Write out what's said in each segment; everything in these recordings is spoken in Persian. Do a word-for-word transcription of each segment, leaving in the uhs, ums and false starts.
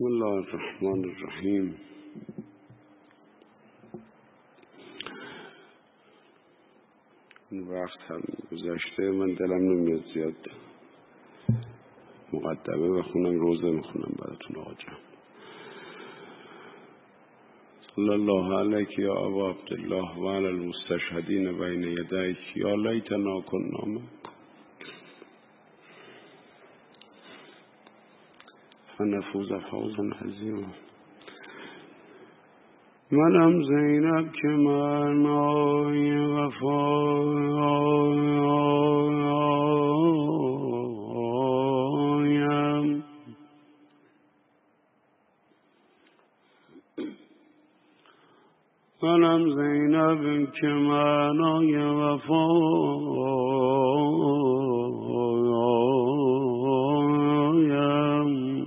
بسم الله الرحمن الرحیم. این وقت هم گذشته، من دلم نمیاد زیاد مقدمه بخونم، روزه میخونم براتون آقا جان. صلی الله علیک یا ابا عبدالله و علی المستشهدین بین یدیک یا لیتنا کنا معکم فنفوز فوزا عظیما. منم زینب که من آی وفایم، منم زینب که من آی وفایم،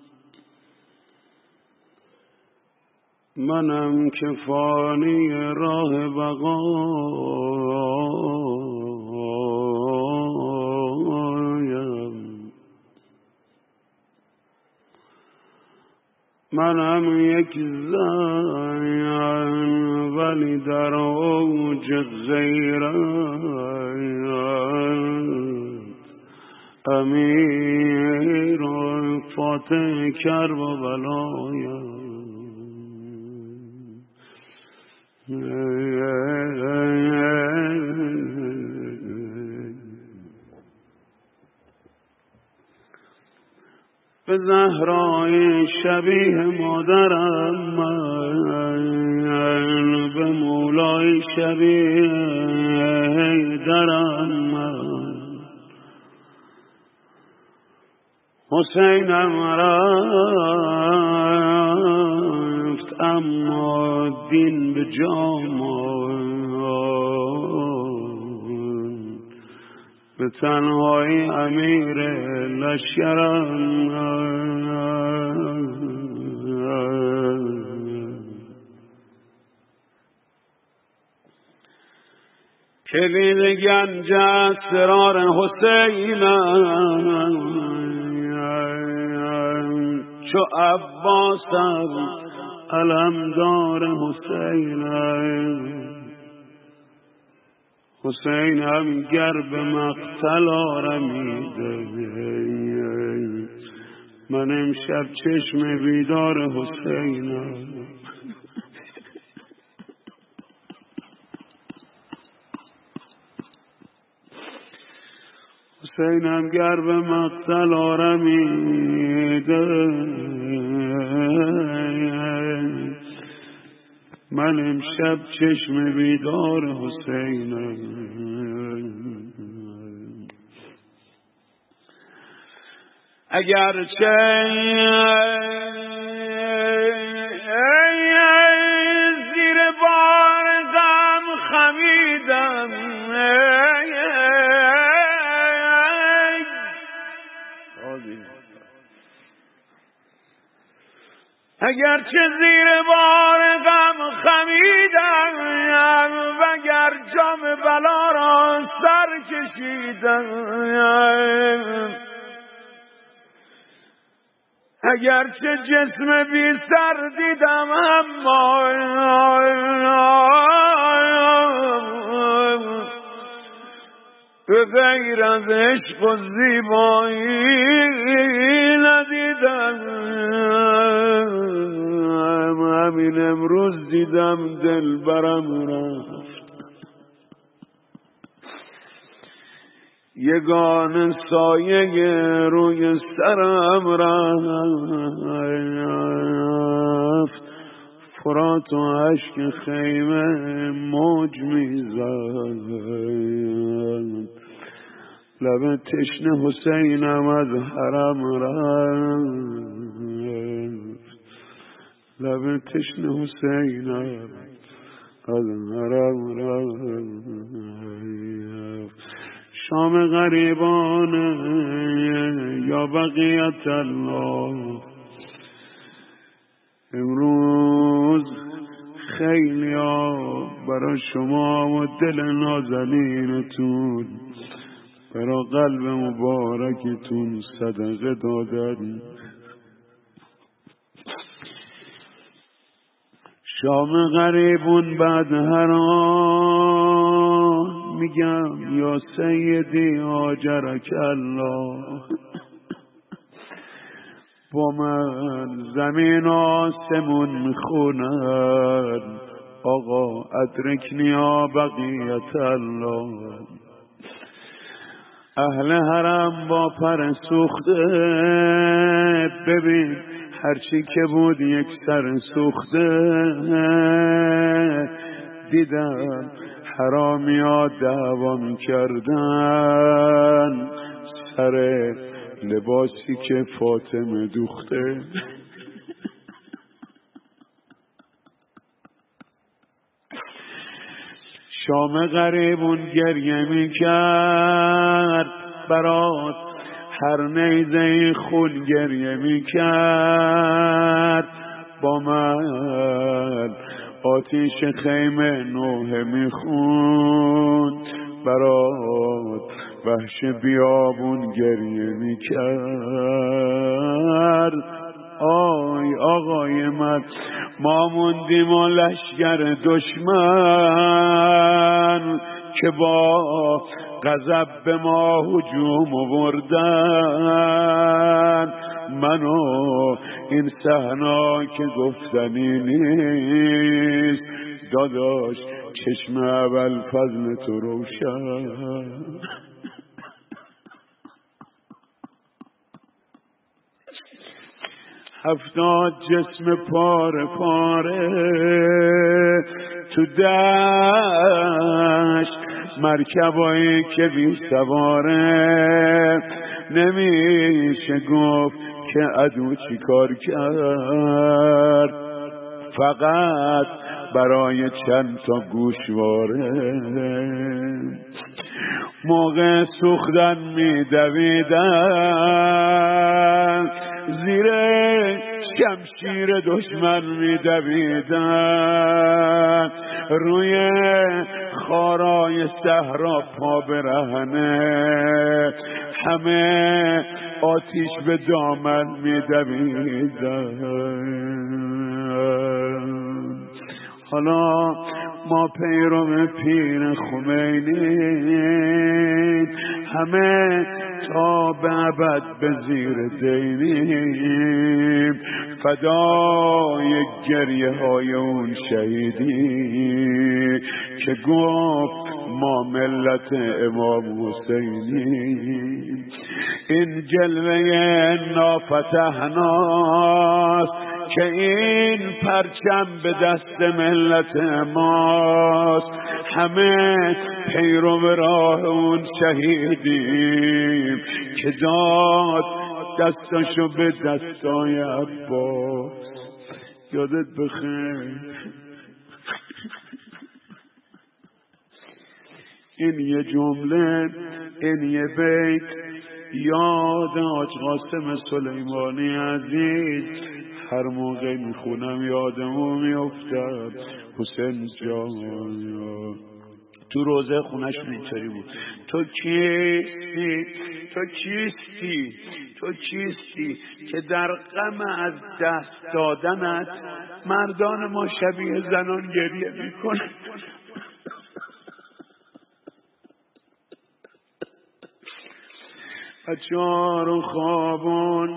منم که فانی راه بقایم، منم یک زن ولی در اوج غیرت، امیر فاتح کرب و بلایم. به زهرای شبیه مادرم من، به مولای شبیه درم من، حسینم رفت اما دین به جامان، به تنهایی امیر لشکرم، کلید گنج اسرار حسینم، چو عباسم علمدار حسینم، حسینم گر به مقتل آرمیده، من امشب چشم بیدار حسینم. حسینم گر به مقتل آرمیده، من امشب چشم بیدار حسینم. اگرچه زیر بار غم خمیدم، اگرچه زیر بار غم خمیدم، وگر جام بلا را سر کشیدم، اگرچه جسم بی سر دیدم، اما به غیر از عشق و زیبایی ندیدم. همین امروز دیدم دلبرم رفت، یگان سایه روی سرم رفت، فرات و اشک خیمه موج میزد، لب تشنه حسینم از حرم رفت، لب تشنه حسینم از حرم رفت. شام غریبان یا بقیت الله، امروز خیلی ها برای شما و دل نازنینتون، برای قلب مبارکتون صدقه دادن. شام غریبون بعد هر آن میگم یا سیدی آجرک الله. با من زمین آسمون میخونن آقا ادرکنی یا بقیت الله. اهل حرم با پر سوخته ببین هرچی که بود یک سر سوخته. دیدم حرامی ها دعوا میکردن سر لباسی که فاطمه دوخته. شام غریبون گریه میکرد برات، هر نیزه خون گریه میکرد با من. آتیش خیمه نوحه میخوند برات، وحش بیابون گریه میکرد. آی آقای من ما موندیم و لشگر دشمن که با غضب به ما هجوم آوردن. منو این صحنه که گفتنی نیست داداش، چشم اول فضل تو روشن. هفتاد جسم پاره پاره تو دشت، مرکبایی که بی سواره نمیشه گفت که عدو چی کار کرد، فقط برای چند تا گوشواره. موقع سوختن میدویدن زیر شمشیر دشمن میدویدن، روی خارای صحرا پا برهنه همه آتیش به دامن میدویدن. حالا ما پیرو پیر خمینی همه تا به ابد به زیر دینیم، فدای گریه های اون شهیدی که گفت ما ملت امام حسینی. این جلوه نافتحناست که این پرچم به دست ملت ماست، همه پیرو راه اون شهیدیم که داد دستاشو به دستای عباس. یادت بخیر این یه جمله، این یه بیت یاد حاج قاسم سلیمانی عزیز هر موقع میخونم یادمو میافتد. حسین جان تو روزه خونه‌شون اینطوری بود: تو کیستی تو کیستی تو کیستی که در غم از دست دادنت مردان ما شبیه زنان گریه میکنن. بچه‌ها رو خوابون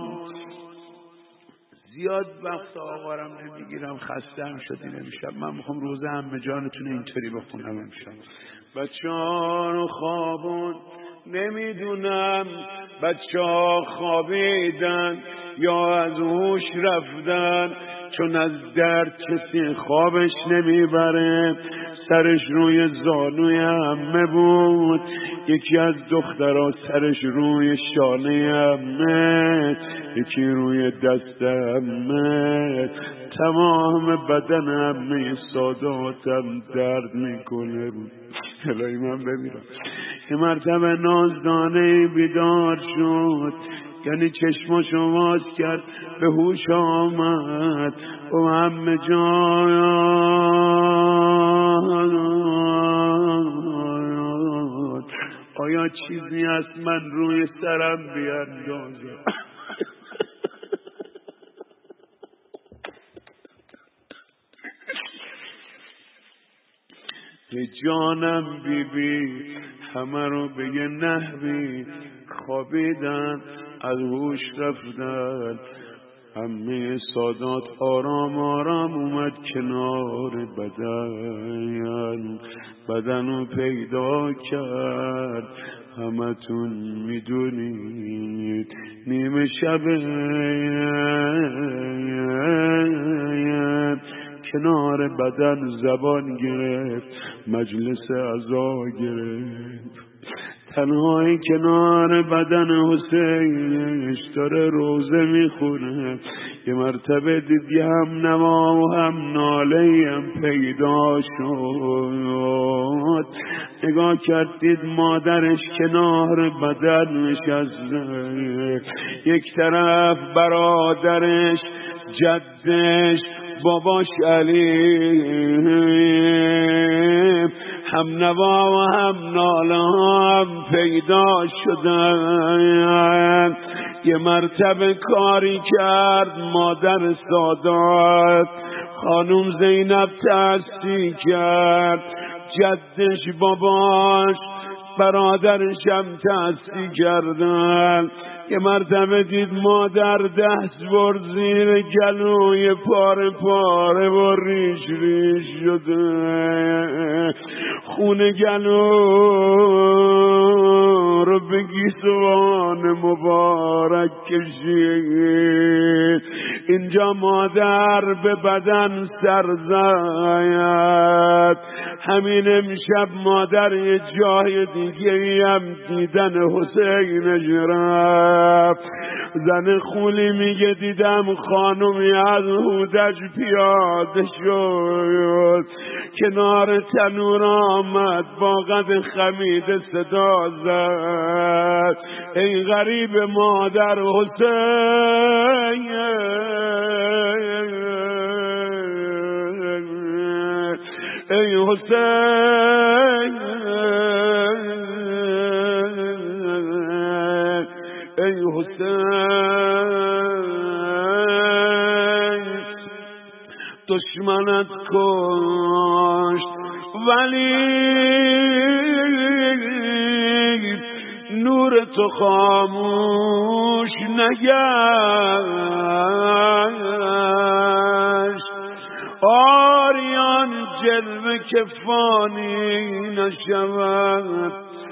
زیاد وقت آقارم نمیگیرم، خسته هم شدین امشب. من میخوام روزه همه جانتون اینطوری بخونم امشب. بچه‌ها رو خوابون، نمیدونم بچه ها خوابیدن یا از هوش رفتن، چون از درد کسی خوابش نمیبره. سرش روی زانوی عمه بود، یکی از دخترها سرش روی شانه عمه، یکی روی دست عمه. تمام بدن عمه ساداتم درد میکنه. الهی من بمیرم. یه مرتبه نازدانه بیدار شد، یعنی چشماشو باز کرد، به هوش آمد. او عمه جان آیا چیزی از من روی سرم بیاندازه؟ ای جانم بی بی همه رو به یه نحوی خوابیدن، از هوش رفتن. همه سادات آرام آرام اومد کنار بدن، بدن رو پیدا کرد. همتون میدونید نیمه شب کنار بدن زبان گرفت، مجلس عزا گرفت. تنهایی کنار بدن حسینش داره روزه میخونه. یه مرتبه دیدی هم نوا و هم ناله هم پیدا شد. نگاه کردید مادرش کنار بدن نشسته، یک طرف برادرش، جدش، باباش علی، هم نوا و هم ناله هم پیدا شدن. یه مرتبه کاری کرد مادر سادات، خانم زینب تأسی کرد، جدش، باباش، برادرش هم تأسی کردن. یه مرتبه دید مادر دست بر زیر گلوی پاره پاره و ریش ریش شده، خون گلو رو به گیسوان مبارک کشید. اینجا مادر به بدن سر زد. همین امشب مادر یه جای دیگه هم دیدن حسینش رفت. زن خولی میگه دیدم خانومی از هودج پیاده شد، کنار تنور آمد با قد خمیده صدا زد، ای غریب مادر حسین، ای حسین، ای حسین، دشمنت کشت ولی نور تو خاموش نگشت. آریان جلوه که فانی نشود،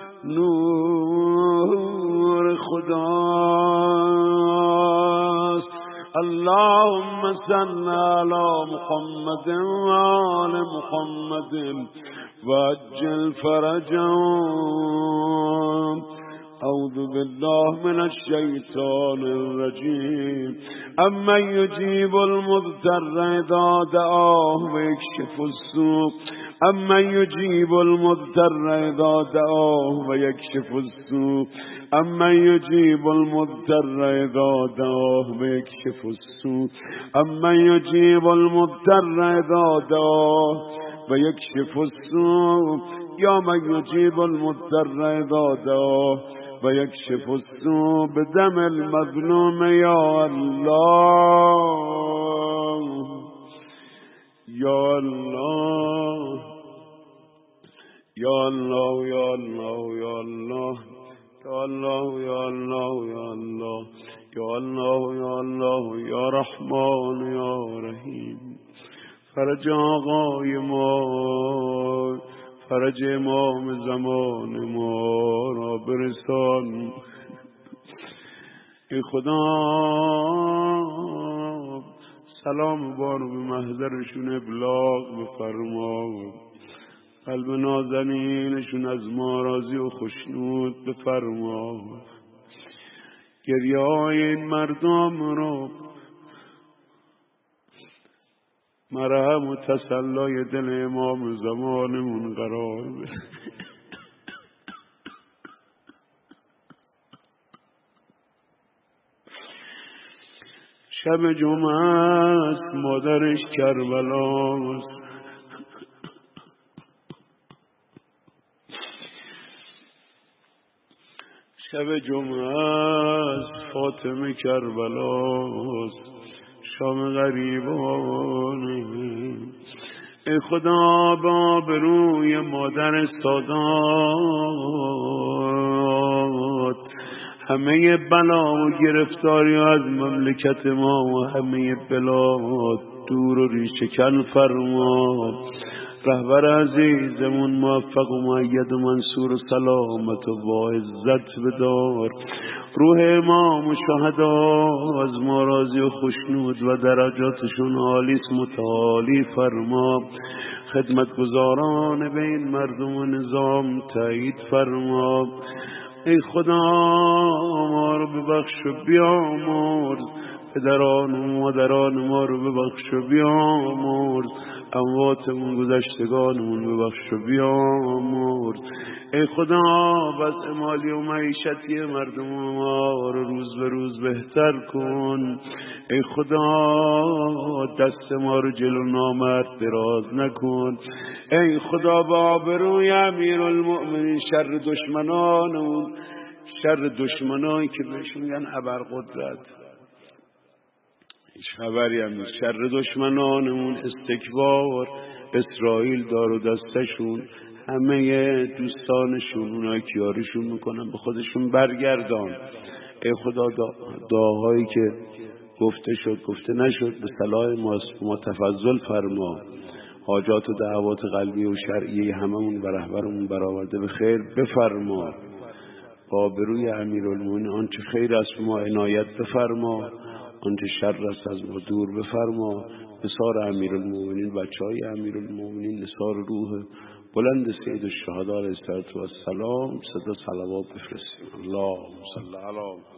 نور خداست. اللهم صل علی محمد و آل محمد و عجل فرجهم. اعوذ بالله من الشیطان الرجیم. اما یجیب المضطر اذا دعاه و یکشف السوء، اما یجیب المضطر اذا دعاه و یکشف السوء، اما یجیب المضطر اذا دعاه و یکشف السوء، اما یجیب المضطر اذا دعاه و یکشف السوء، یا من یجیب المضطر اذا دعاه و یکشف السوء بدم المظلوم. یا الله، یا الله، یا الله، یا الله، یا الله، یا الله، یا الله، یا الله، یا الله، یا الله، یا رحمان یا رحیم. فرج آقای ما، فرج امام زمان ما را برسان. ای خدا سلام بارو به محضرشون ابلاغ بفرما، قلب نازنینشون از ما راضی و خشنود بفرما. گریه های این مردم رو مرهم و تسلای دل امام زمانمون قرار بده. شب جمعه است، مادرش کربلاست. شب جمعه است، فاطمه کربلاست. شام غریبانه، ای خدا با آبروی مادر سادات همه بلا و گرفتاری از مملکت ما و همه بلا دور و ریشه کن فرما. رهبر عزیزمون موفق و مؤید و منصور و سلامت و با عزت بدار. روح امام و شهدا از ما راضی و خوشنود و درجاتشون عالی متعالی فرما. خدمتگزاران به این مردم و نظام تایید فرما. ای خدا ما رو ببخش و بیامرز، پدران و مادران ما رو ببخش و بیامرز، امواتمون گذشتگانمون ببخش و بیامرز. ای خدا وضع مالی و معیشتی مردم ما رو روز به روز بهتر کن. ای خدا دست ما رو جلو نامرد دراز نکن. ای خدا با آبروی امیرالمؤمنین شر دشمنانمون، شر دشمنانی که بهشون میگن ابرقدرت، هیچ خبری هم نیست، شر دشمنانمون استکبار اسرائیل دار و دستشون، همه دوستانشون اونایی که یاریشون میکنن به خودشون برگردان. ای خدا دعاهایی که گفته شد گفته نشد به صلاح ما تفضل فرما. حاجات و دعوات قلبی و شرعی هممون و رهبرمون برآورده به خیر بفرما. با بروی امیرالمومنین آنچه خیر است ما عنایت بفرما، آنچه شر است از ما دور بفرما. نثار امیرالمومنین، بچهای امیرالمومنین، نثار روح بلند سید الشهدا علیه الصلوة و السلام، صدا صلوات بفرستیم. اللهم صل علی